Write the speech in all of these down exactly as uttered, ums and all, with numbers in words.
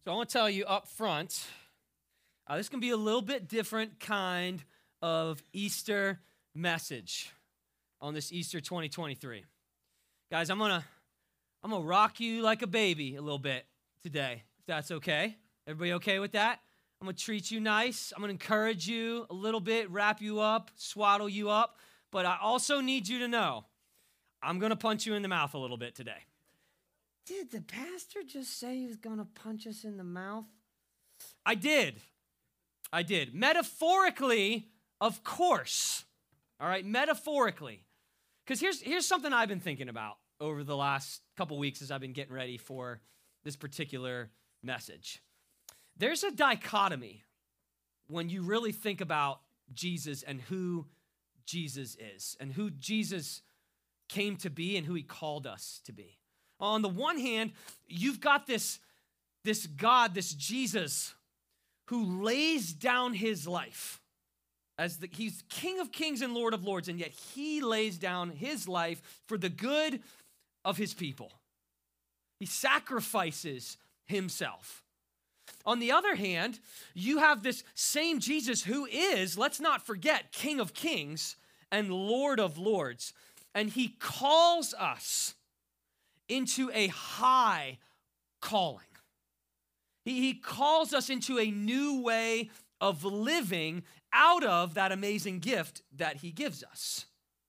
So I want to tell you up front, uh, this can be a little bit different kind of Easter message on this Easter twenty twenty-three. Guys, I'm gonna I'm gonna rock you like a baby a little bit today, if that's okay. Everybody okay with that? I'm gonna treat you nice. I'm gonna encourage you a little bit, wrap you up, swaddle you up. But I also need you to know, I'm gonna punch you in the mouth a little bit today. Did the pastor just say he was gonna punch us in the mouth? I did. I did. Metaphorically, of course. All right, metaphorically. Because here's, here's something I've been thinking about over the last couple weeks as I've been getting ready for this particular message. There's a dichotomy when you really think about Jesus and who Jesus is and who Jesus came to be and who he called us to be. On the one hand, you've got this, this God, this Jesus, who lays down his life as the, he's King of Kings and Lord of Lords, and yet he lays down his life for the good of his people. He sacrifices himself. On the other hand, you have this same Jesus who is, let's not forget, King of Kings and Lord of Lords, and he calls us into a high calling. He, he calls us into a new way of living out of that amazing gift that he gives us.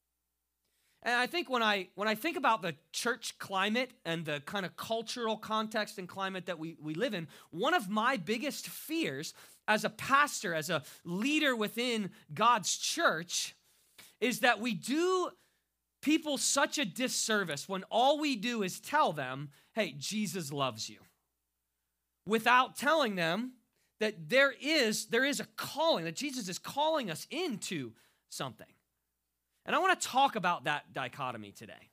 And I think when I when I think about the church climate and the kind of cultural context and climate that we, we live in, one of my biggest fears as a pastor, as a leader within God's church, is that we do people such a disservice when all we do is tell them, hey, Jesus loves you, without telling them that there is, there is a calling, that Jesus is calling us into something. And I want to talk about that dichotomy today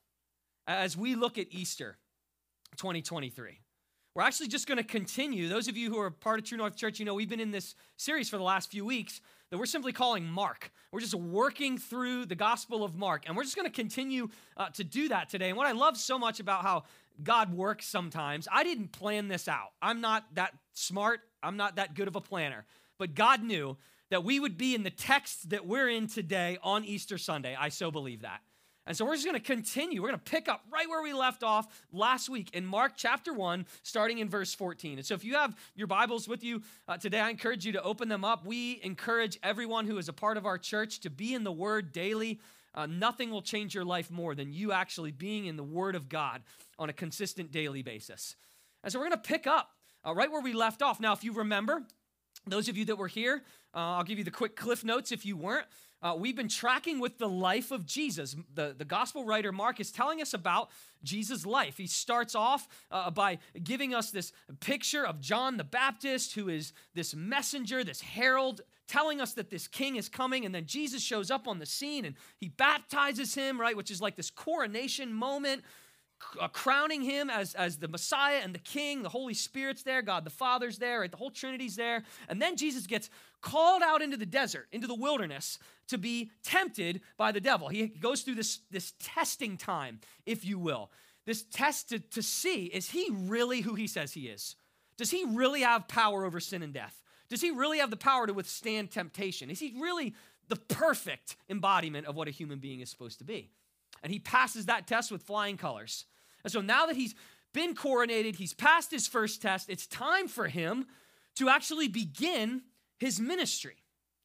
as we look at Easter twenty twenty-three. We're actually just going to continue. Those of you who are part of True North Church, you know we've been in this series for the last few weeks that we're simply calling Mark. We're just working through the Gospel of Mark, and we're just going to continue uh, to do that today. And what I love so much about how God works sometimes, I didn't plan this out. I'm not that smart. I'm not that good of a planner. But God knew that we would be in the text that we're in today on Easter Sunday. I so believe that. And so we're just going to continue. We're going to pick up right where we left off last week in Mark chapter one, starting in verse fourteen. And so if you have your Bibles with you uh, today, I encourage you to open them up. We encourage everyone who is a part of our church to be in the Word daily. Uh, nothing will change your life more than you actually being in the Word of God on a consistent daily basis. And so we're going to pick up uh, right where we left off. Now, if you remember, those of you that were here, uh, I'll give you the quick cliff notes if you weren't. Uh, we've been tracking with the life of Jesus. The, the gospel writer Mark is telling us about Jesus' life. He starts off uh, by giving us this picture of John the Baptist, who is this messenger, this herald, telling us that this king is coming, and then Jesus shows up on the scene, and he baptizes him, right, which is like this coronation moment, uh, crowning him as, as the Messiah and the King. The Holy Spirit's there, God the Father's there, right, the whole Trinity's there, and then Jesus gets called out into the desert, into the wilderness, to be tempted by the devil. He goes through this, this testing time, if you will, this test to, to see, is he really who he says he is? Does he really have power over sin and death? Does he really have the power to withstand temptation? Is he really the perfect embodiment of what a human being is supposed to be? And he passes that test with flying colors. And so now that he's been coronated, he's passed his first test, it's time for him to actually begin his ministry.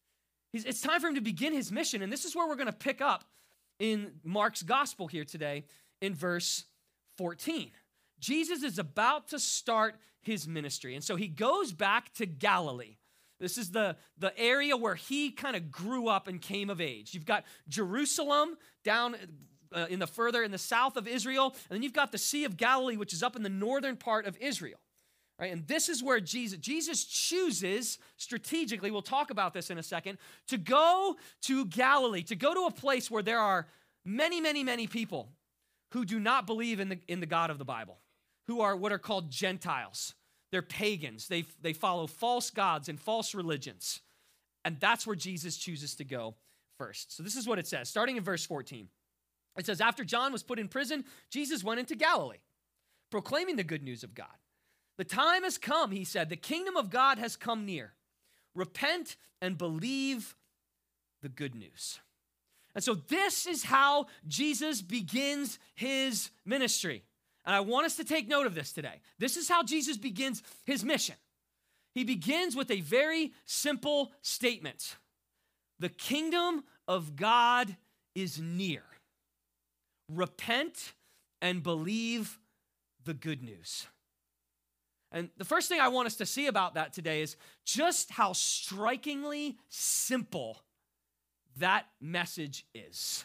It's time for him to begin his mission, and this is where we're going to pick up in Mark's gospel here today in verse fourteen. Jesus is about to start his ministry, and so he goes back to Galilee. This is the, the area where he kind of grew up and came of age. You've got Jerusalem down uh, in the further in the south of Israel, and then you've got the Sea of Galilee, which is up in the northern part of Israel. Right, and this is where Jesus, Jesus chooses strategically, we'll talk about this in a second, to go to Galilee, to go to a place where there are many, many, many people who do not believe in the, in the God of the Bible, who are what are called Gentiles. They're pagans. They, they follow false gods and false religions. And that's where Jesus chooses to go first. So this is what it says, starting in verse fourteen. It says, after John was put in prison, Jesus went into Galilee, proclaiming the good news of God. The time has come, he said. The kingdom of God has come near. Repent and believe the good news. And so this is how Jesus begins his ministry. And I want us to take note of this today. This is how Jesus begins his mission. He begins with a very simple statement. The kingdom of God is near. Repent and believe the good news. And the first thing I want us to see about that today is just how strikingly simple that message is.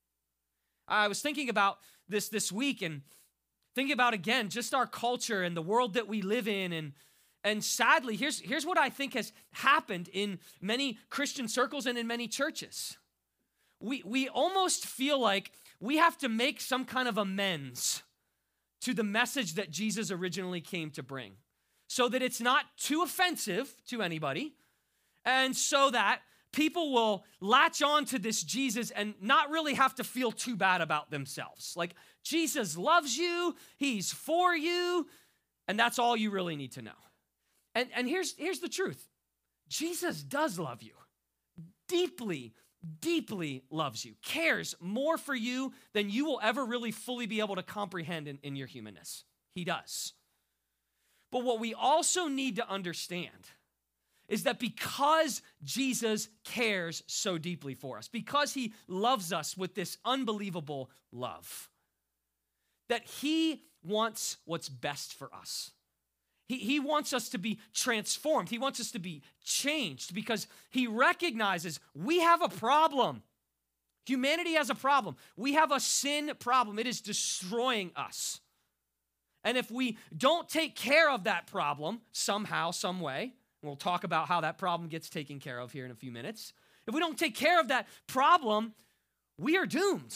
I was thinking about this this week and thinking about, again, just our culture and the world that we live in. And, and sadly, here's, here's what I think has happened in many Christian circles and in many churches. We, we almost feel like we have to make some kind of amends to the message that Jesus originally came to bring, so that it's not too offensive to anybody, and so that people will latch on to this Jesus and not really have to feel too bad about themselves. Like, Jesus loves you, he's for you, and that's all you really need to know. And, and here's, here's the truth. Jesus does love you. Deeply, deeply loves you, cares more for you than you will ever really fully be able to comprehend in, in your humanness. He does. But what we also need to understand is that because Jesus cares so deeply for us, because he loves us with this unbelievable love, that he wants what's best for us. He, he wants us to be transformed. He wants us to be changed because he recognizes we have a problem. Humanity has a problem. We have a sin problem. It is destroying us. And if we don't take care of that problem somehow, some way, and we'll talk about how that problem gets taken care of here in a few minutes. If we don't take care of that problem, we are doomed.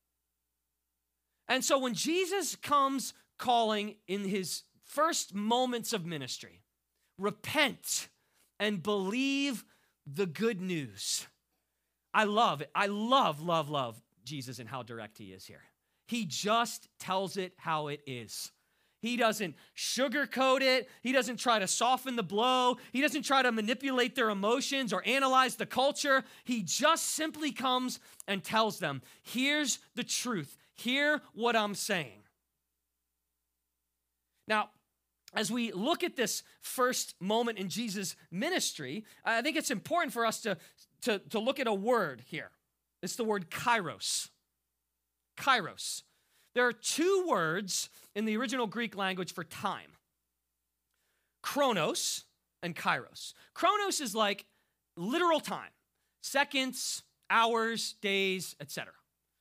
And so when Jesus comes calling in his first moments of ministry, repent and believe the good news. I love it. I love, love, love Jesus and how direct he is here. He just tells it how it is. He doesn't sugarcoat it. He doesn't try to soften the blow. He doesn't try to manipulate their emotions or analyze the culture. He just simply comes and tells them, here's the truth. Hear what I'm saying. Now, as we look at this first moment in Jesus' ministry, I think it's important for us to, to, to look at a word here. It's the word kairos. Kairos. There are two words in the original Greek language for time. Chronos and kairos. Chronos is like literal time. Seconds, hours, days, et cetera.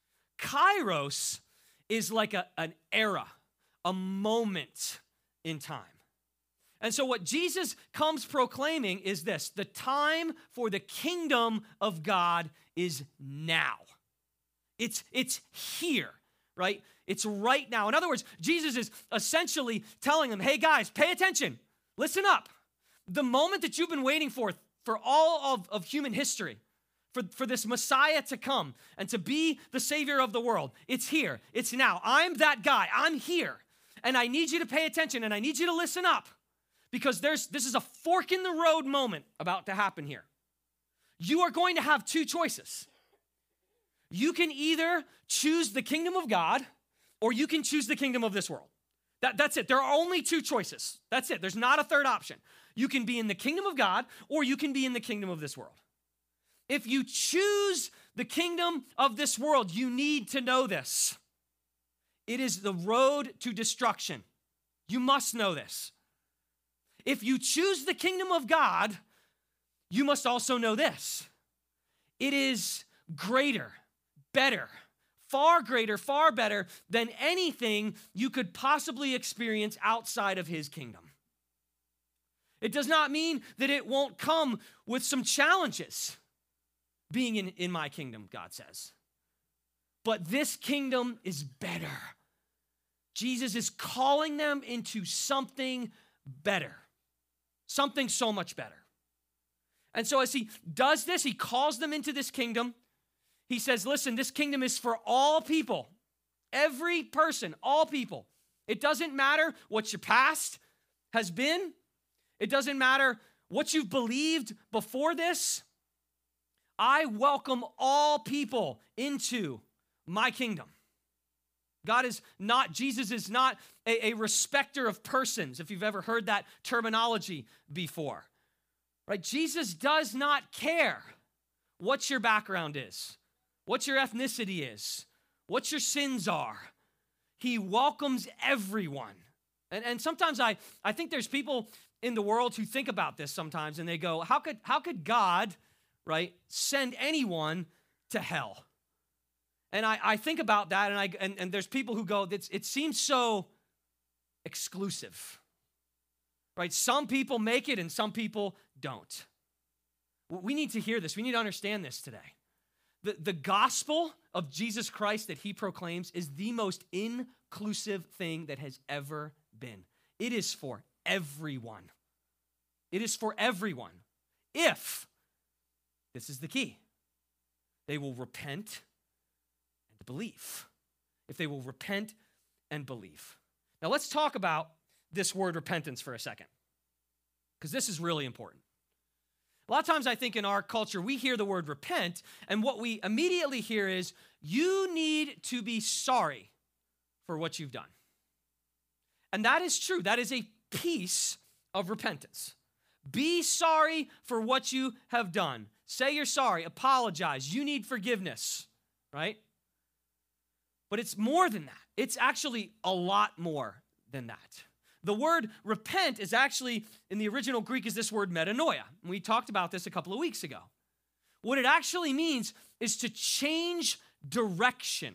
Kairos is like a, an era, a moment in time. And so what Jesus comes proclaiming is this: the time for the kingdom of God is now. It's, it's here, right? It's right now. In other words, Jesus is essentially telling them, hey guys, pay attention, listen up. The moment that you've been waiting for, for all of, of human history, for, for this Messiah to come and to be the Savior of the world, it's here, it's now. I'm that guy, I'm here. And I need you to pay attention and I need you to listen up because there's this is a fork in the road moment about to happen here. You are going to have two choices. You can either choose the kingdom of God or you can choose the kingdom of this world. That, that's it. There are only two choices. That's it. There's not a third option. You can be in the kingdom of God or you can be in the kingdom of this world. If you choose the kingdom of this world, you need to know this. It is the road to destruction. You must know this. If you choose the kingdom of God, you must also know this. It is greater, better, far greater, far better than anything you could possibly experience outside of his kingdom. It does not mean that it won't come with some challenges being in, in my kingdom, God says. But this kingdom is better. Jesus is calling them into something better, something so much better. And so as he does this, he calls them into this kingdom. He says, listen, this kingdom is for all people, every person, all people. It doesn't matter what's your past. has been. It doesn't matter what you've believed before this. I welcome all people into my kingdom. God is not, Jesus is not a, a respecter of persons, if you've ever heard that terminology before, right? Jesus does not care what your background is, what your ethnicity is, what your sins are. He welcomes everyone. And, and sometimes I, I think there's people in the world who think about this sometimes and they go, how could, how could God, right, send anyone to hell? And I, I think about that, and I and, and there's people who go, it's, it seems so exclusive, right? Some people make it and some people don't. We need to hear this. We need to understand this today. The, the gospel of Jesus Christ that he proclaims is the most inclusive thing that has ever been. It is for everyone. It is for everyone. If, this is the key, they will repent and believe. If they will repent and believe. Now let's talk about this word repentance for a second, because this is really important. A lot of times I think in our culture, we hear the word repent, and what we immediately hear is, you need to be sorry for what you've done. And that is true. That is a piece of repentance. Be sorry for what you have done. Say you're sorry. Apologize. You need forgiveness, right? But it's more than that. It's actually a lot more than that. The word repent is actually, in the original Greek, is this word metanoia. We talked about this a couple of weeks ago. What it actually means is to change direction.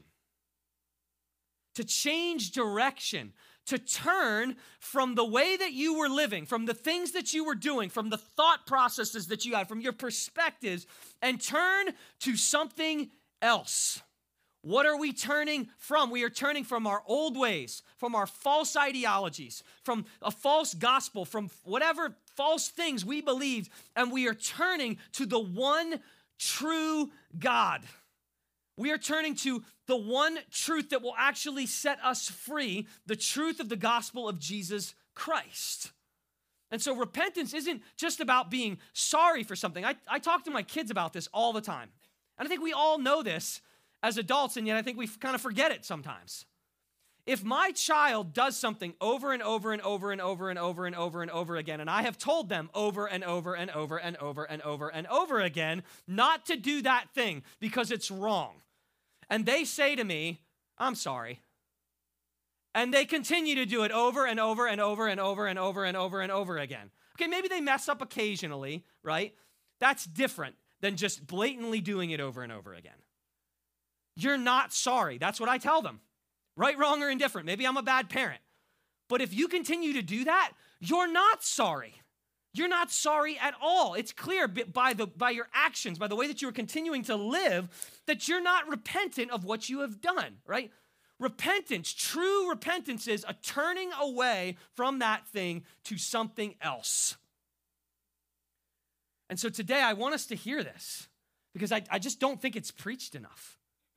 To change direction. To turn from the way that you were living, from the things that you were doing, from the thought processes that you had, from your perspectives, and turn to something else. What are we turning from? We are turning from our old ways, from our false ideologies, from a false gospel, from whatever false things we believed, and we are turning to the one true God. We are turning to the one truth that will actually set us free, the truth of the gospel of Jesus Christ. And so repentance isn't just about being sorry for something. I, I talk to my kids about this all the time. And I think we all know this as adults, and yet I think we kind of forget it sometimes. If my child does something over and over and over and over and over and over and over again, and I have told them over and over and over and over and over and over again not to do that thing because it's wrong, and they say to me, I'm sorry, and they continue to do it over and over and over and over and over and over and over again. Okay, maybe they mess up occasionally, right? That's different than just blatantly doing it over and over again. You're not sorry. That's what I tell them. Right, wrong, or indifferent. Maybe I'm a bad parent. But if you continue to do that, you're not sorry. You're not sorry at all. It's clear by, the, by your actions, by the way that you are continuing to live, that you're not repentant of what you have done, right? Repentance, true repentance is a turning away from that thing to something else. And so today I want us to hear this because I, I just don't think it's preached enough.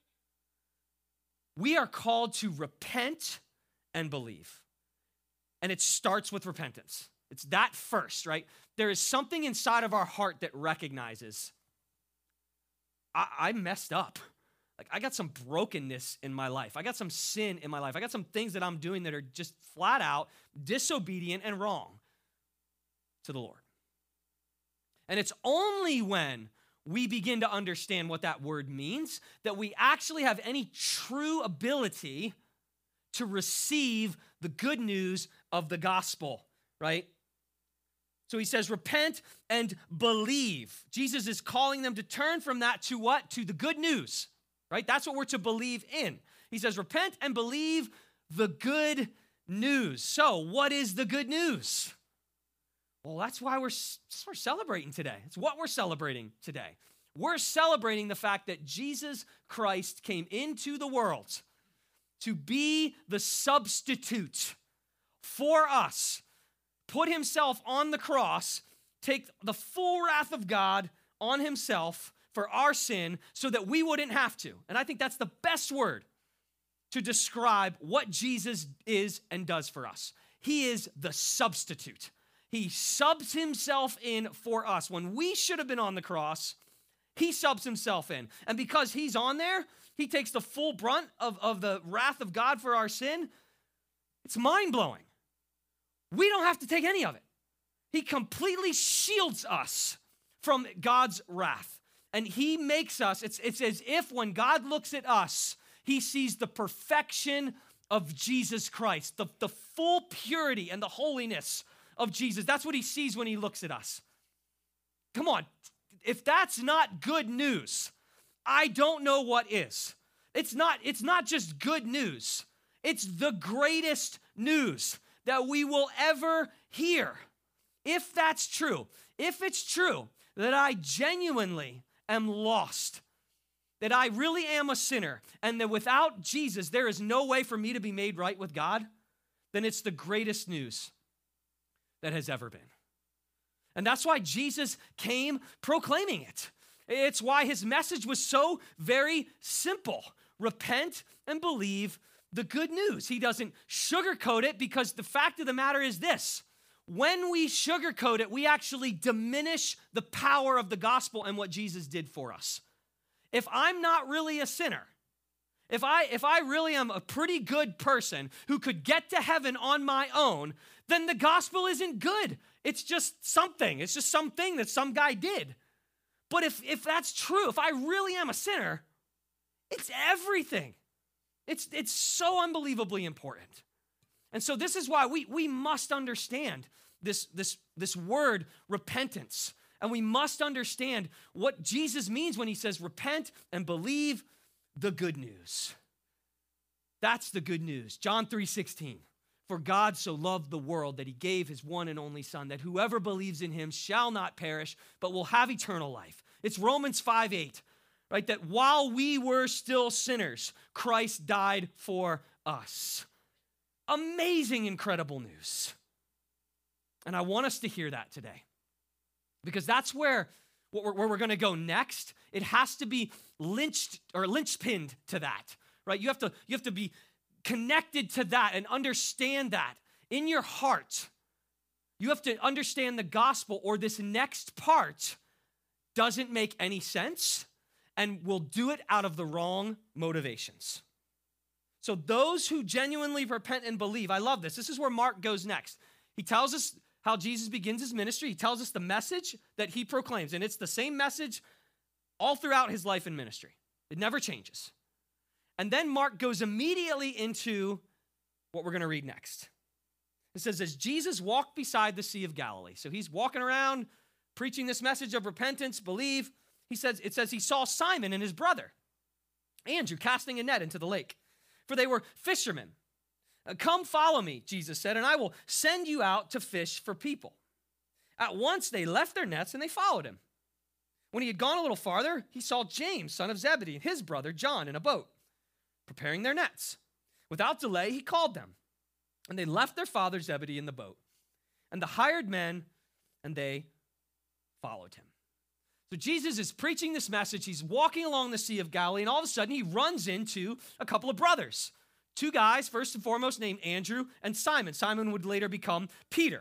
We are called to repent and believe. And it starts with repentance. It's that first, right? There is something inside of our heart that recognizes, I, I messed up. Like, I got some brokenness in my life. I got some sin in my life. I got some things that I'm doing that are just flat out disobedient and wrong to the Lord. And it's only when we begin to understand what that word means that we actually have any true ability to receive the good news of the gospel, right? So he says, repent and believe. Jesus is calling them to turn from that to what? To the good news, right? That's what we're to believe in. He says, repent and believe the good news. So what is the good news? Well, that's why we're, we're celebrating today. It's what we're celebrating today. We're celebrating the fact that Jesus Christ came into the world to be the substitute for us, put himself on the cross, take the full wrath of God on himself for our sin so that we wouldn't have to. And I think that's the best word to describe what Jesus is and does for us. he is the substitute. He subs himself in for us. When we should have been on the cross, he subs himself in. And because he's on there, he takes the full brunt of, of the wrath of God for our sin. It's mind-blowing. We don't have to take any of it. He completely shields us from God's wrath. And he makes us, it's, it's as if when God looks at us, he sees the perfection of Jesus Christ, the, the full purity and the holiness of Jesus. That's what he sees when he looks at us. Come on, if that's not good news, I don't know what is. It's not, it's not just good news. It's the greatest news that we will ever hear. If that's true, if it's true that I genuinely am lost, that I really am a sinner, and that without Jesus, there is no way for me to be made right with God, then it's the greatest news that has ever been. And that's why Jesus came proclaiming it. It's why his message was so very simple. Repent and believe the good news. He doesn't sugarcoat it, because the fact of the matter is this: when we sugarcoat it, we actually diminish the power of the gospel and what Jesus did for us. If I'm not really a sinner, if I, if I really am a pretty good person who could get to heaven on my own, then the gospel isn't good. It's just something. It's just something that some guy did. But if, if that's true, if I really am a sinner, it's everything. It's, it's so unbelievably important. And so this is why we, we must understand this, this, this word repentance. And we must understand what Jesus means when he says repent and believe the good news. That's the good news. John three sixteen. For God so loved the world that he gave his one and only son, that whoever believes in him shall not perish, but will have eternal life. It's Romans five eight, right? That while we were still sinners, Christ died for us. Amazing, incredible news. And I want us to hear that today, because that's where, where we're going to go next. It has to be lynched or lynchpinned to that, right? You have to, you have to be connected to that and understand that in your heart. You have to understand the gospel, or this next part doesn't make any sense and will do it out of the wrong motivations. So those who genuinely repent and believe, I love this. This is where Mark goes next. He tells us how Jesus begins his ministry. He tells us the message that he proclaims, and it's the same message all throughout his life and ministry. It never changes. And then Mark goes immediately into what we're going to read next. It says, as Jesus walked beside the Sea of Galilee. So he's walking around preaching this message of repentance, believe. He says, it says he saw Simon and his brother, Andrew, casting a net into the lake, for they were fishermen. Come follow me, Jesus said, and I will send you out to fish for people. At once they left their nets and they followed him. When he had gone a little farther, he saw James, son of Zebedee, and his brother John in a boat, preparing their nets. Without delay, he called them, and they left their father Zebedee in the boat, and the hired men, and they followed him. So Jesus is preaching this message. He's walking along the Sea of Galilee, and all of a sudden he runs into a couple of brothers. Two guys, first and foremost, named Andrew and Simon. Simon would later become Peter.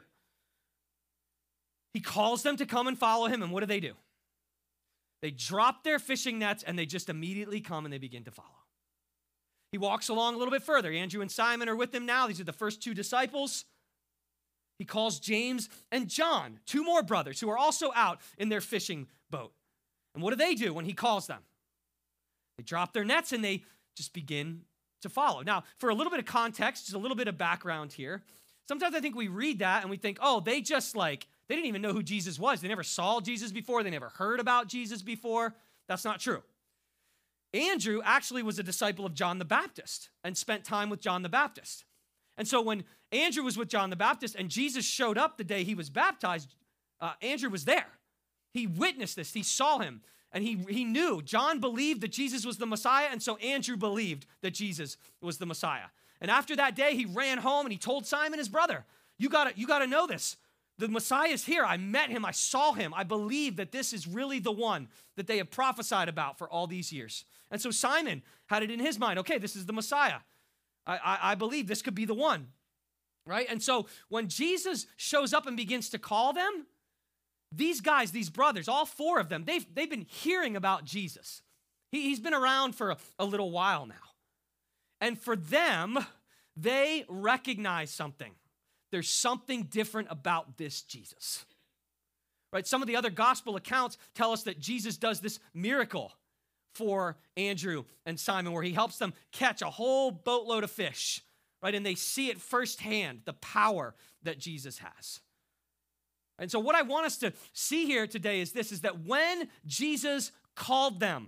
He calls them to come and follow him, and what do they do? They drop their fishing nets, and they just immediately come and they begin to follow. He walks along a little bit further. Andrew and Simon are with him now. These are the first two disciples. He calls James and John, two more brothers who are also out in their fishing boat. And what do they do when he calls them? They drop their nets and they just begin to follow. Now, for a little bit of context, just a little bit of background here. Sometimes I think we read that and we think, oh, they just like, they didn't even know who Jesus was. They never saw Jesus before. They never heard about Jesus before. That's not true. Andrew actually was a disciple of John the Baptist and spent time with John the Baptist. And so when Andrew was with John the Baptist and Jesus showed up the day he was baptized, uh, Andrew was there. He witnessed this. He saw him. And he, he knew. John believed that Jesus was the Messiah, and so Andrew believed that Jesus was the Messiah. And after that day, he ran home and he told Simon, his brother, you gotta, you gotta know this. The Messiah is here. I met him. I saw him. I believe that this is really the one that they have prophesied about for all these years. And so Simon had it in his mind, okay, this is the Messiah. I, I, I believe this could be the one. right? And so when Jesus shows up and begins to call them, these guys, these brothers, all four of them, they've, they've been hearing about Jesus. He, he's been around for a, a little while now. And for them, they recognize something. There's something different about this Jesus. Right? Some of the other gospel accounts tell us that Jesus does this miracle for Andrew and Simon where he helps them catch a whole boatload of fish, right? And they see it firsthand, the power that Jesus has. And so what I want us to see here today is this, is that when Jesus called them,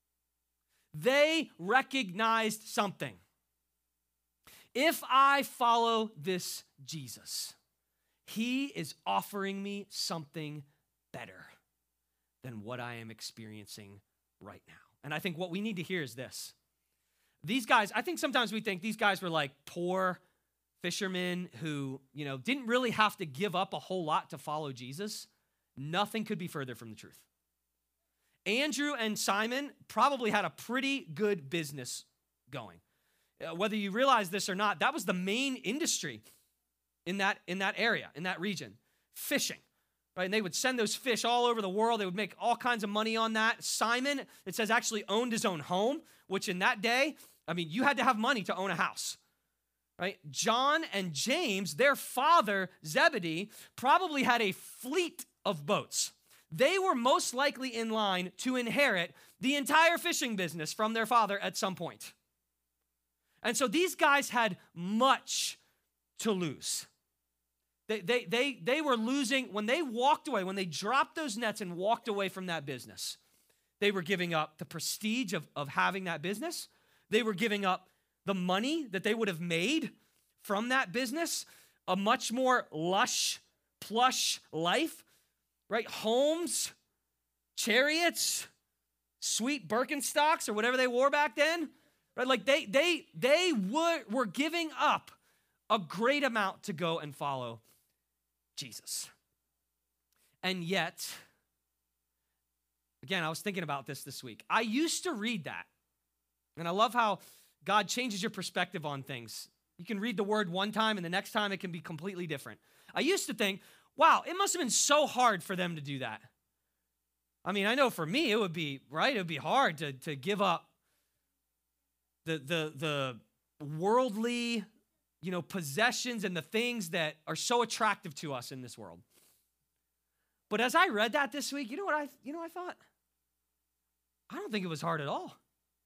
they recognized something. If I follow this Jesus, he is offering me something better than what I am experiencing right now. And I think what we need to hear is this. These guys, I think sometimes we think these guys were like poor fishermen who, you know, didn't really have to give up a whole lot to follow Jesus. Nothing could be further from the truth. Andrew and Simon probably had a pretty good business going. Uh, whether you realize this or not, that was the main industry in that, in that area, in that region, fishing. Right, and they would send those fish all over the world. They would make all kinds of money on that. Simon, it says, actually owned his own home, which in that day, I mean, you had to have money to own a house. Right? John and James, their father, Zebedee, probably had a fleet of boats. They were most likely in line to inherit the entire fishing business from their father at some point. And so these guys had much to lose. They, they, they, they were losing, when they walked away, when they dropped those nets and walked away from that business, they were giving up the prestige of, of having that business. They were giving up the money that they would have made from that business, a much more lush, plush life, right? Homes, chariots, sweet Birkenstocks or whatever they wore back then, right? Like they, they, they were, were giving up a great amount to go and follow Jesus. And yet, again, I was thinking about this this week. I used to read that, and I love how God changes your perspective on things. You can read the word one time, and the next time it can be completely different. I used to think, wow, it must have been so hard for them to do that. I mean, I know for me, it would be, right? It would be hard to, to give up the, the, the worldly, you know, possessions and the things that are so attractive to us in this world. But as I read that this week, you know what I, you know what I thought? I don't think it was hard at all.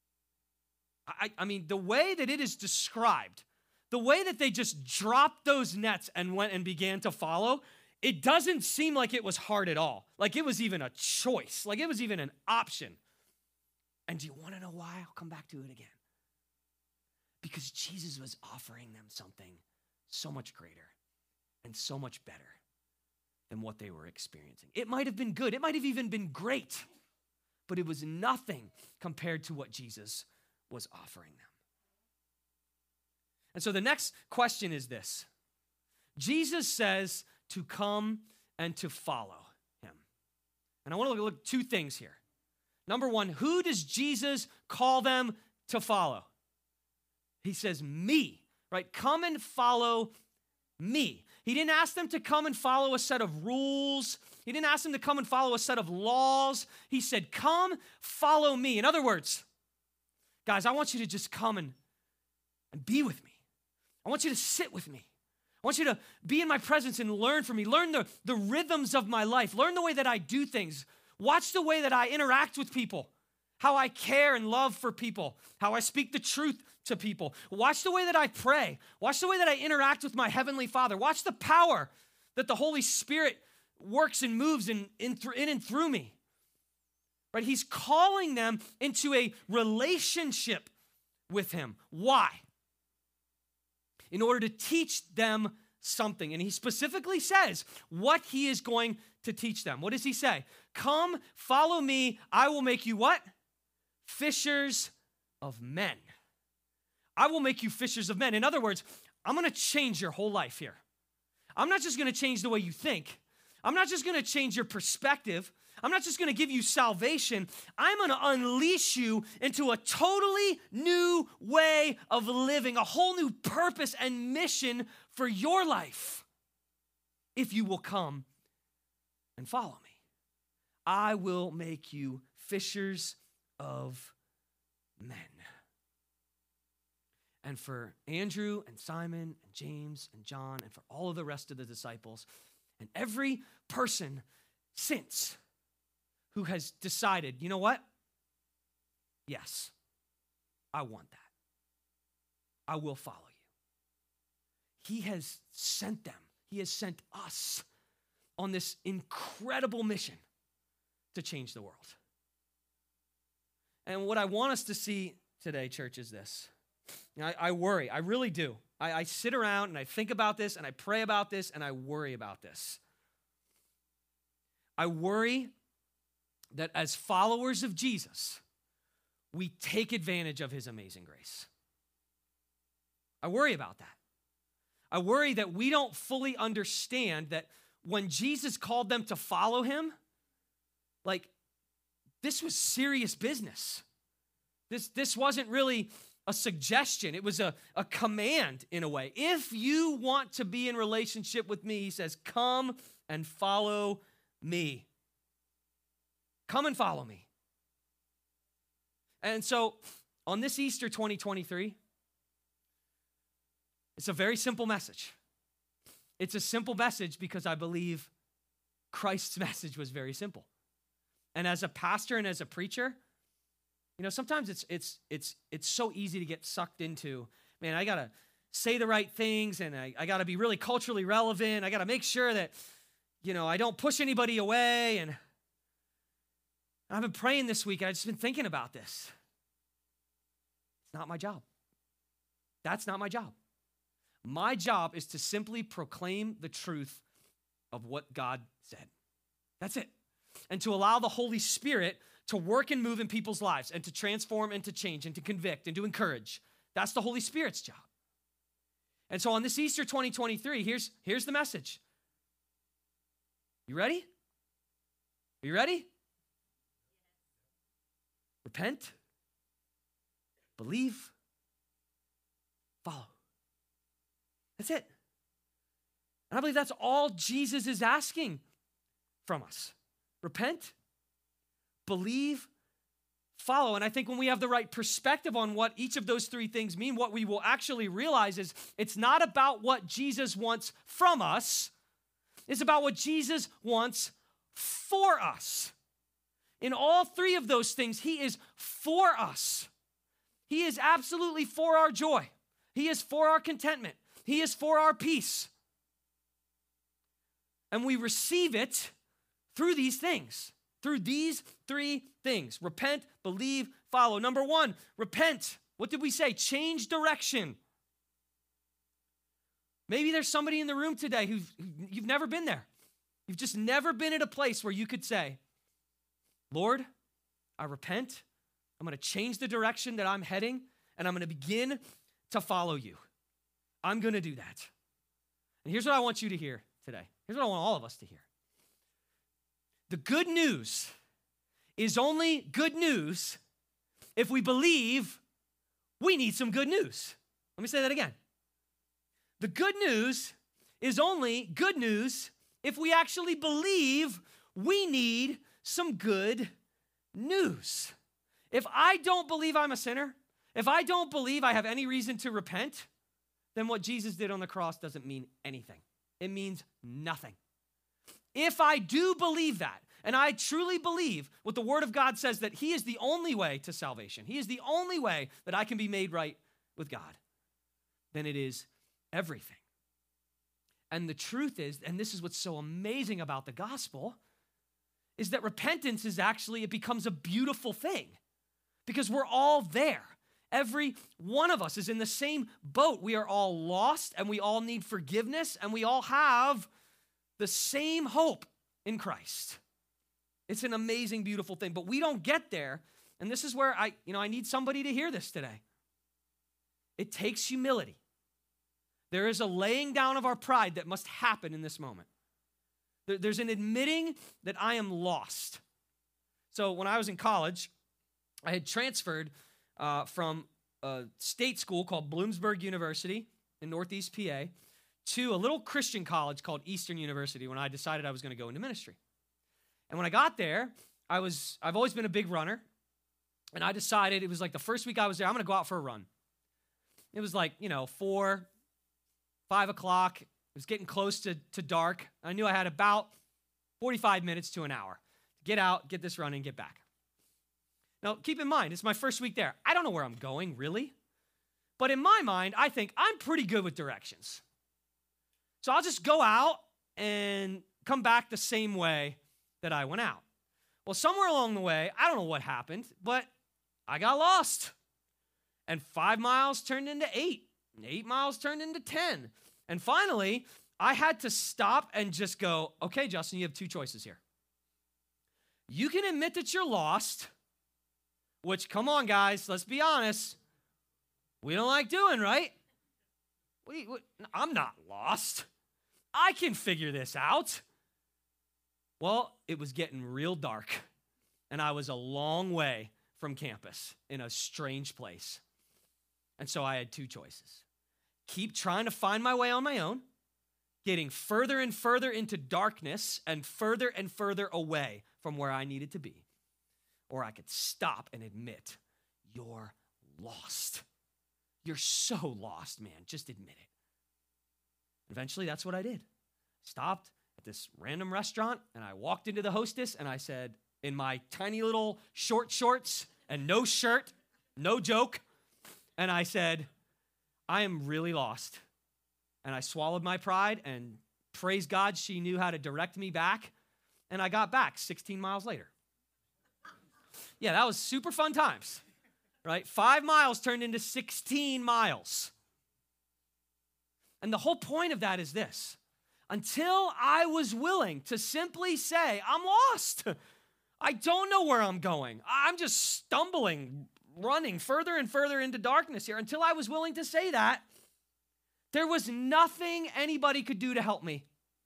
I, I mean, the way that it is described, the way that they just dropped those nets and went and began to follow, it doesn't seem like it was hard at all. Like it was even a choice. Like it was even an option. And do you want to know why? I'll come back to it again. Because Jesus was offering them something so much greater and so much better than what they were experiencing. It might have been good. It might have even been great. But it was nothing compared to what Jesus was offering them. And so the next question is this. Jesus says to come and to follow him. And I want to look at two things here. Number one, who does Jesus call them to follow? He says, me, right? Come and follow me. He didn't ask them to come and follow a set of rules. He didn't ask them to come and follow a set of laws. He said, come, follow me. In other words, guys, I want you to just come and, and be with me. I want you to sit with me. I want you to be in my presence and learn from me. Learn the, the rhythms of my life. Learn the way that I do things. Watch the way that I interact with people. How I care and love for people. How I speak the truth to people. Watch the way that I pray. Watch the way that I interact with my Heavenly Father. Watch the power that the Holy Spirit works and moves in, in, th- in and through me. Right? He's calling them into a relationship with him. Why? In order to teach them something. And he specifically says what he is going to teach them. What does he say? Come, follow me. I will make you what? Fishers of men. I will make you fishers of men. In other words, I'm going to change your whole life here. I'm not just going to change the way you think. I'm not just going to change your perspective. I'm not just going to give you salvation. I'm going to unleash you into a totally new way of living, a whole new purpose and mission for your life if you will come and follow me. I will make you fishers of men. And for Andrew and Simon and James and John and for all of the rest of the disciples and every person since who has decided, you know what? Yes, I want that. I will follow you. He has sent them. He has sent us on this incredible mission to change the world. And what I want us to see today, church, is this. You know, I, I worry. I really do. I, I sit around and I think about this and I pray about this and I worry about this. I worry that as followers of Jesus, we take advantage of his amazing grace. I worry about that. I worry that we don't fully understand that when Jesus called them to follow him, like, this was serious business. This, this wasn't really a suggestion. It was a, a command in a way. If you want to be in relationship with me, he says, come and follow me. Come and follow me. And so on this Easter twenty twenty-three, it's a very simple message. It's a simple message because I believe Christ's message was very simple. And as a pastor and as a preacher, you know, sometimes it's it's it's it's so easy to get sucked into, man, I gotta say the right things and I, I gotta be really culturally relevant. I gotta make sure that, you know, I don't push anybody away. And I've been praying this week, and I've just been thinking about this. It's not my job. That's not my job. My job is to simply proclaim the truth of what God said. That's it. And to allow the Holy Spirit to work and move in people's lives and to transform and to change and to convict and to encourage. That's the Holy Spirit's job. And so on this Easter twenty twenty-three, here's, here's the message. You ready? Are you ready? Repent, believe, follow. That's it. And I believe that's all Jesus is asking from us. Repent, believe, follow. And I think when we have the right perspective on what each of those three things mean, what we will actually realize is it's not about what Jesus wants from us. It's about what Jesus wants for us. In all three of those things, he is for us. He is absolutely for our joy. He is for our contentment. He is for our peace. And we receive it through these things, through these three things. Repent, believe, follow. Number one, repent. What did we say? Change direction. Maybe there's somebody in the room today who've, you've never been there. You've just never been at a place where you could say, Lord, I repent. I'm going to change the direction that I'm heading, and I'm going to begin to follow you. I'm going to do that. And here's what I want you to hear today. Here's what I want all of us to hear. The good news is only good news if we believe we need some good news. Let me say that again. The good news is only good news if we actually believe we need some good news. If I don't believe I'm a sinner, if I don't believe I have any reason to repent, then what Jesus did on the cross doesn't mean anything. It means nothing. If I do believe that, and I truly believe what the Word of God says, that he is the only way to salvation, he is the only way that I can be made right with God, then it is everything. And the truth is, and this is what's so amazing about the gospel, is that repentance is actually, it becomes a beautiful thing because we're all there. Every one of us is in the same boat. We are all lost and we all need forgiveness and we all have the same hope in Christ. It's an amazing, beautiful thing, but we don't get there. And this is where I, you know, I need somebody to hear this today. It takes humility. There is a laying down of our pride that must happen in this moment. There's an admitting that I am lost. So when I was in college, I had transferred uh, from a state school called Bloomsburg University in Northeast P A to a little Christian college called Eastern University when I decided I was going to go into ministry. And when I got there, I was, I've always been a big runner. And I decided, it was like the first week I was there, I'm going to go out for a run. It was like, you know, four, five o'clock. It was getting close to, to dark. I knew I had about forty-five minutes to an hour to get out, get this run, and get back. Now, keep in mind, it's my first week there. I don't know where I'm going, really. But in my mind, I think I'm pretty good with directions. So I'll just go out and come back the same way that I went out. Well, somewhere along the way, I don't know what happened, but I got lost. And five miles turned into eight. And eight miles turned into ten. And finally, I had to stop and just go, okay, Justin, you have two choices here. You can admit that you're lost, which, come on, guys, let's be honest, we don't like doing, right? We, we, I'm not lost. I can figure this out. Well, it was getting real dark, and I was a long way from campus in a strange place. And so I had two choices. Keep trying to find my way on my own, getting further and further into darkness and further and further away from where I needed to be. Or I could stop and admit, you're lost. You're so lost, man. Just admit it. Eventually, that's what I did. Stopped at this random restaurant, and I walked into the hostess, and I said, in my tiny little short shorts and no shirt, no joke, and I said, I am really lost. And I swallowed my pride, and praise God, she knew how to direct me back, and I got back sixteen miles later. Yeah, that was super fun times, right? Five miles turned into sixteen miles. And the whole point of that is this. Until I was willing to simply say, I'm lost. I don't know where I'm going. I'm just stumbling, running further and further into darkness here. Until I was willing to say that, there was nothing anybody could do to help me.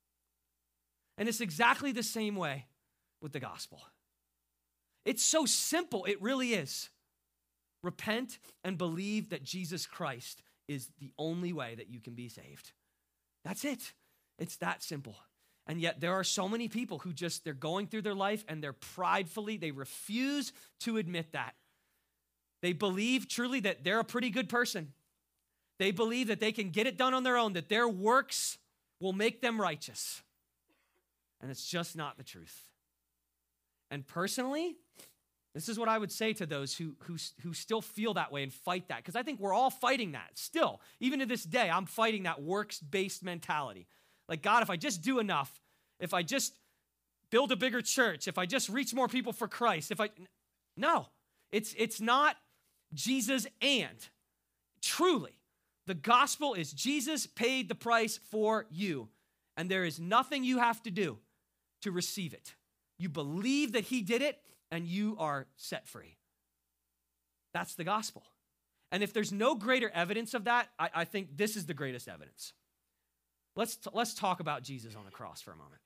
And it's exactly the same way with the gospel. It's so simple, it really is. Repent and believe that Jesus Christ is the only way that you can be saved. That's it. It's that simple. And yet there are so many people who just, they're going through their life and they're pridefully, they refuse to admit that. They believe truly that they're a pretty good person. They believe that they can get it done on their own, that their works will make them righteous. And it's just not the truth. And personally, this is what I would say to those who, who, who still feel that way and fight that, because I think we're all fighting that still. Even to this day, I'm fighting that works-based mentality. Like, God, if I just do enough, if I just build a bigger church, if I just reach more people for Christ, if I, no, it's, it's not Jesus and. Truly, the gospel is Jesus paid the price for you, and there is nothing you have to do to receive it. You believe that he did it, and you are set free. That's the gospel. And if there's no greater evidence of that, I, I think this is the greatest evidence. Let's, t- let's talk about Jesus on the cross for a moment.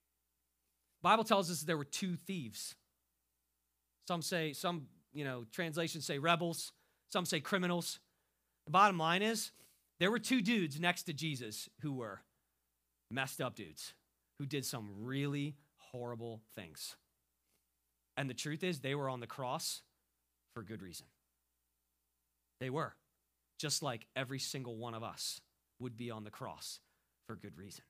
The Bible tells us there were two thieves. Some say, some, you know, translations say rebels. Some say criminals. The bottom line is there were two dudes next to Jesus who were messed up dudes who did some really horrible things. And the truth is, they were on the cross for good reason. They were, just like every single one of us would be on the cross for good reason.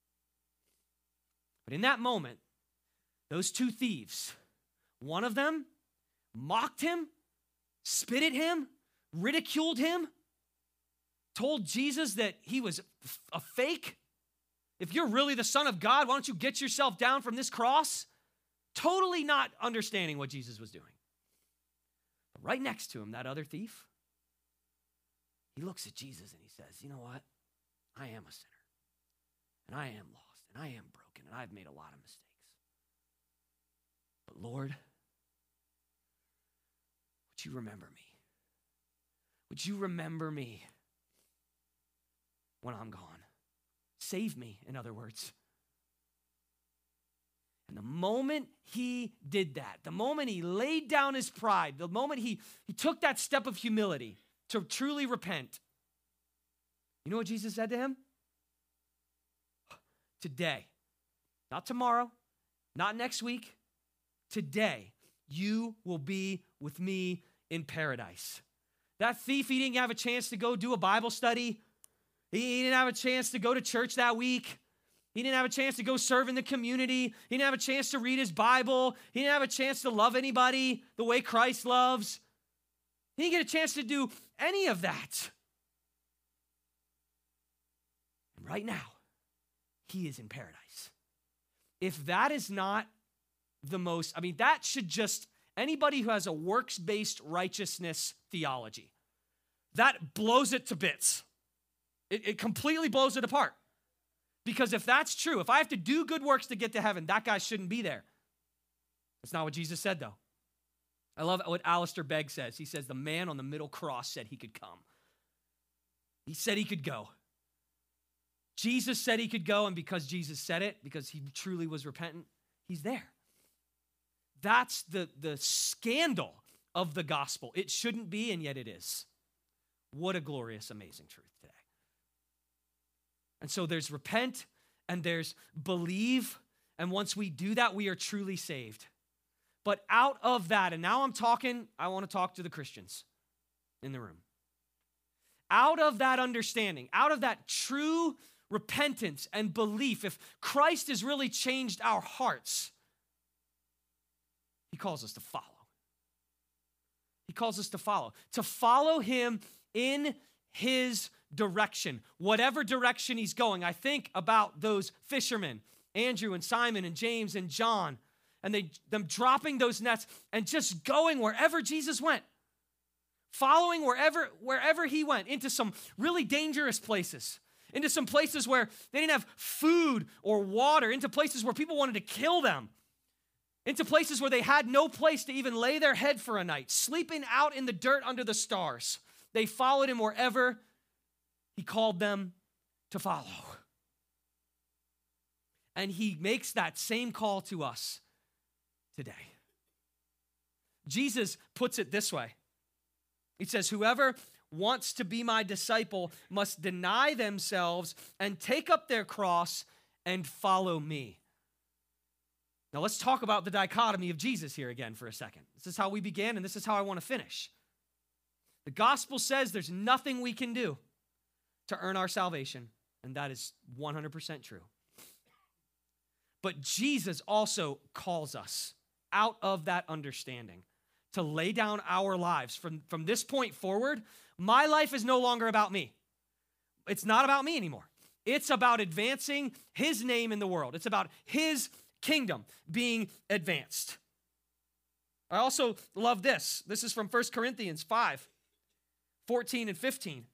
But in that moment, those two thieves, one of them mocked him, spit at him, ridiculed him, told Jesus that he was a fake. If you're really the Son of God, why don't you get yourself down from this cross? Totally not understanding what Jesus was doing. But right next to him, that other thief, he looks at Jesus and he says, you know what? I am a sinner. And I am lost. And I am broken. And I've made a lot of mistakes. But Lord, would you remember me? Would you remember me when I'm gone? Save me, in other words. And the moment he did that, the moment he laid down his pride, the moment he, he took that step of humility to truly repent, you know what Jesus said to him? today, not tomorrow, not next week, today, you will be with me in paradise. That thief, he didn't have a chance to go do a Bible study. He didn't have a chance to go to church that week. He didn't have a chance to go serve in the community. He didn't have a chance to read his Bible. He didn't have a chance to love anybody the way Christ loves. He didn't get a chance to do any of that. And right now, he is in paradise. If that is not the most, I mean, that should just, anybody who has a works-based righteousness theology, that blows it to bits. It, it completely blows it apart. Because if that's true, if I have to do good works to get to heaven, that guy shouldn't be there. That's not what Jesus said, though. I love what Alistair Begg says. He says, the man on the middle cross said he could come. He said he could go. Jesus said he could go, and because Jesus said it, because he truly was repentant, he's there. That's the, the scandal of the gospel. It shouldn't be, and yet it is. What a glorious, amazing truth today. And so there's repent and there's believe. And once we do that, we are truly saved. But out of that, and now I'm talking, I want to talk to the Christians in the room. Out of that understanding, out of that true repentance and belief, if Christ has really changed our hearts, he calls us to follow. He calls us to follow. To follow him in his direction, whatever direction he's going. I think about those fishermen, Andrew and Simon and James and John, and they them dropping those nets and just going wherever Jesus went, following wherever, wherever he went, into some really dangerous places, into some places where they didn't have food or water, into places where people wanted to kill them, into places where they had no place to even lay their head for a night, sleeping out in the dirt under the stars. They followed him wherever he called them to follow. And he makes that same call to us today. Jesus puts it this way. He says, whoever wants to be my disciple must deny themselves and take up their cross and follow me. Now let's talk about the dichotomy of Jesus here again for a second. This is how we began, and this is how I want to finish. The gospel says there's nothing we can do to earn our salvation, and that is one hundred percent true. But Jesus also calls us out of that understanding to lay down our lives. From, from this point forward, my life is no longer about me. It's not about me anymore. It's about advancing his name in the world. It's about his kingdom being advanced. I also love this. This is from First Corinthians five, fourteen and fifteen.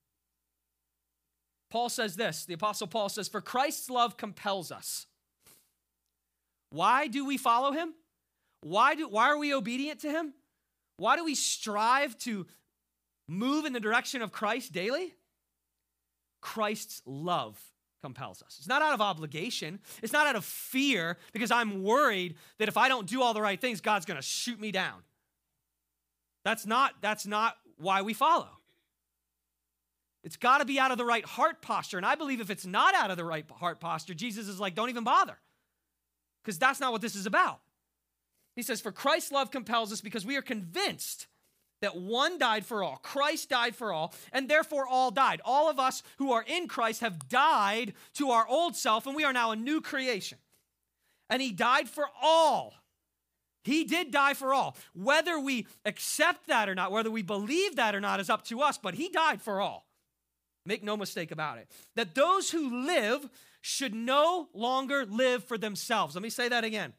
Paul says this, the Apostle Paul says, for Christ's love compels us. Why do we follow him? Why do, why are we obedient to him? Why do we strive to move in the direction of Christ daily? Christ's love compels us. It's not out of obligation. It's not out of fear because I'm worried that if I don't do all the right things, God's going to shoot me down. That's not, that's not why we follow. It's got to be out of the right heart posture. And I believe if it's not out of the right heart posture, Jesus is like, don't even bother. Because that's not what this is about. He says, for Christ's love compels us because we are convinced that one died for all. Christ died for all, and therefore all died. All of us who are in Christ have died to our old self, and we are now a new creation. And he died for all. He did die for all. Whether we accept that or not, whether we believe that or not is up to us, but he died for all. Make no mistake about it. That those who live should no longer live for themselves. Let me say that again.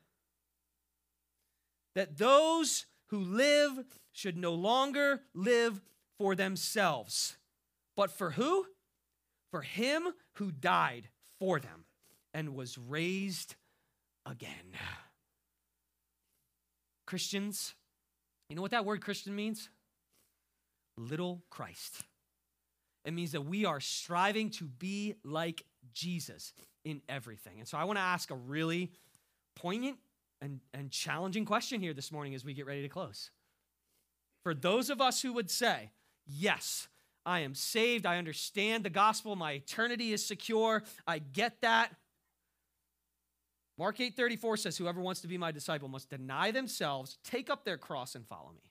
That those who live should no longer live for themselves. But for who? For him who died for them and was raised again. Christians, you know what that word Christian means? Little Christ. It means that we are striving to be like Jesus in everything. And so I want to ask a really poignant and, and challenging question here this morning as we get ready to close. For those of us who would say, yes, I am saved, I understand the gospel, my eternity is secure, I get that, Mark eight thirty-four says, whoever wants to be my disciple must deny themselves, take up their cross, and follow me.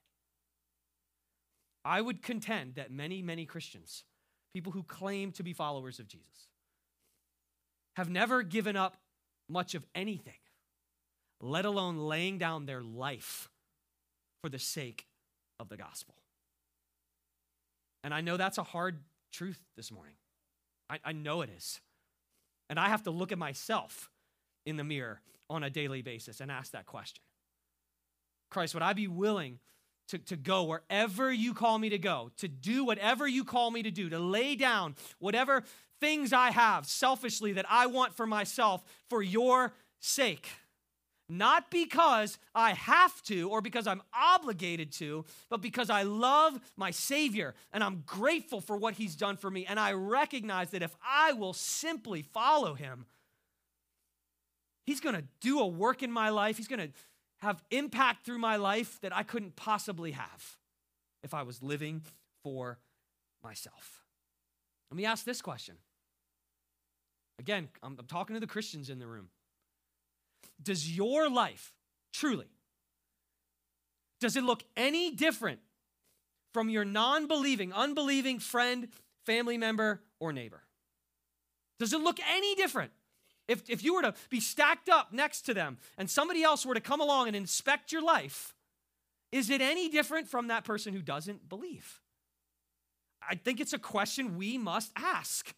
I would contend that many, many Christians, people who claim to be followers of Jesus, have never given up much of anything, let alone laying down their life for the sake of the gospel. And I know that's a hard truth this morning. I, I know it is. And I have to look at myself in the mirror on a daily basis and ask that question. Christ, would I be willing to, to go wherever you call me to go, to do whatever you call me to do, to lay down whatever things I have selfishly that I want for myself for your sake? Not because I have to or because I'm obligated to, but because I love my Savior and I'm grateful for what he's done for me. And I recognize that if I will simply follow him, he's going to do a work in my life. He's going to have impact through my life that I couldn't possibly have if I was living for myself. Let me ask this question. Again, I'm, I'm talking to the Christians in the room. Does your life, truly, does it look any different from your non-believing, unbelieving friend, family member, or neighbor? Does it look any different? If, if you were to be stacked up next to them and somebody else were to come along and inspect your life, is it any different from that person who doesn't believe? I think it's a question we must ask.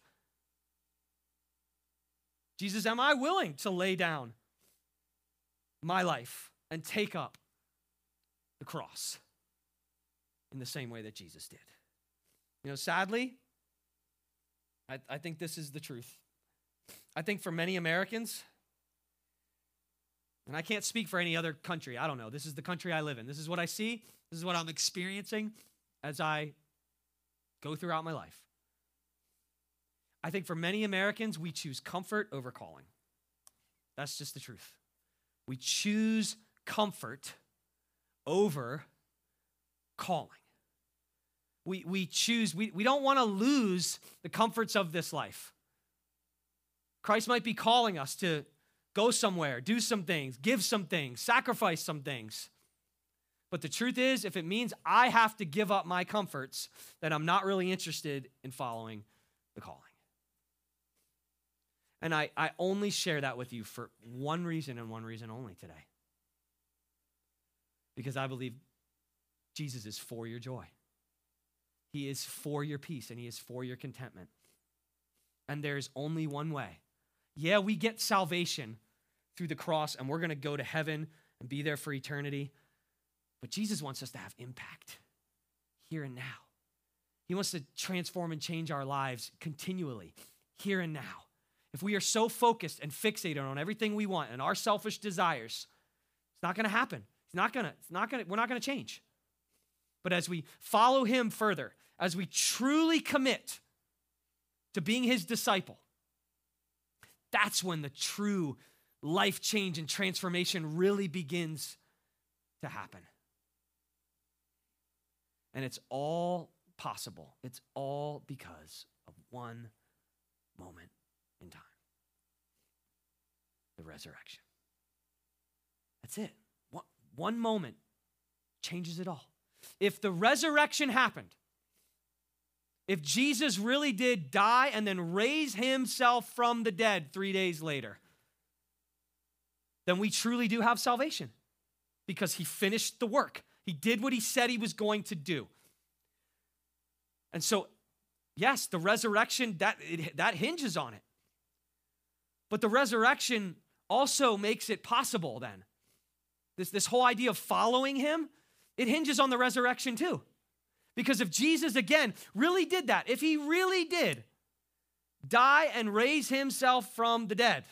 Jesus, am I willing to lay down my life and take up the cross in the same way that Jesus did? You know, sadly, I, I think this is the truth. I think for many Americans, and I can't speak for any other country, I don't know. This is the country I live in. This is what I see. This is what I'm experiencing as I go throughout my life. I think for many Americans, we choose comfort over calling. That's just the truth. We choose comfort over calling. We, we choose, we, we don't want to lose the comforts of this life. Christ might be calling us to go somewhere, do some things, give some things, sacrifice some things. But the truth is, if it means I have to give up my comforts, then I'm not really interested in following the calling. And I, I only share that with you for one reason and one reason only today. Because I believe Jesus is for your joy. He is for your peace and he is for your contentment. And there's only one way. Yeah, we get salvation through the cross and we're going to go to heaven and be there for eternity. But Jesus wants us to have impact here and now. He wants to transform and change our lives continually here and now. If we are so focused and fixated on everything we want and our selfish desires, it's not going to happen. It's not going to, it's not going to, we're not going to change. But as we follow him further, as we truly commit to being his disciple, that's when the true life change and transformation really begins to happen. And it's all possible. It's all because of one moment in time. The resurrection. That's it. One, one moment changes it all. If the resurrection happened, if Jesus really did die and then raise himself from the dead three days later, then we truly do have salvation because he finished the work. He did what he said he was going to do. And so, yes, the resurrection, that, it, that hinges on it. But the resurrection also makes it possible then. This, this whole idea of following him, it hinges on the resurrection too. Because if Jesus, again, really did that, if he really did die and raise himself from the dead,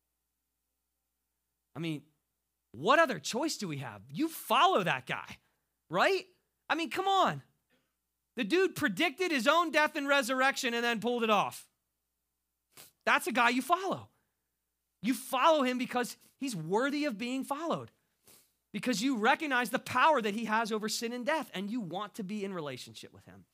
I mean, what other choice do we have? You follow that guy, right? I mean, come on. The dude predicted his own death and resurrection and then pulled it off. That's a guy you follow. You follow him because he's worthy of being followed. Because you recognize the power that he has over sin and death, and you want to be in relationship with him.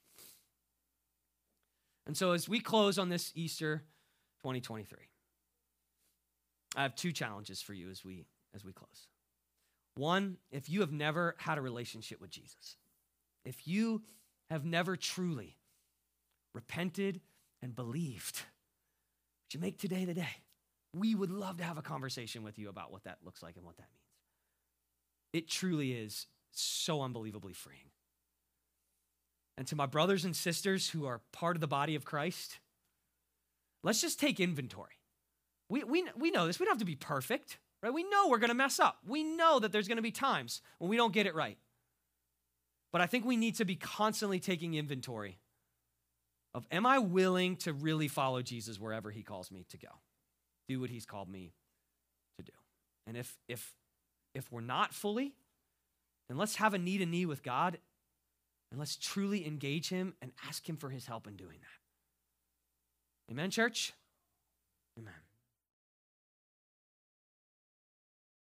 And so as we close on this Easter twenty twenty-three, I have two challenges for you as we as we close. One, if you have never had a relationship with Jesus, if you have never truly repented and believed, would you make today the day? We would love to have a conversation with you about what that looks like and what that means. It truly is so unbelievably freeing. And to my brothers and sisters who are part of the body of Christ, let's just take inventory. We, we, we know this. We don't have to be perfect, right? We know we're going to mess up. We know that there's going to be times when we don't get it right. But I think we need to be constantly taking inventory of, am I willing to really follow Jesus wherever he calls me to go? Do what he's called me to do. And if, if, if we're not fully, then let's have a knee to knee with God and let's truly engage him and ask him for his help in doing that. Amen, church? Amen.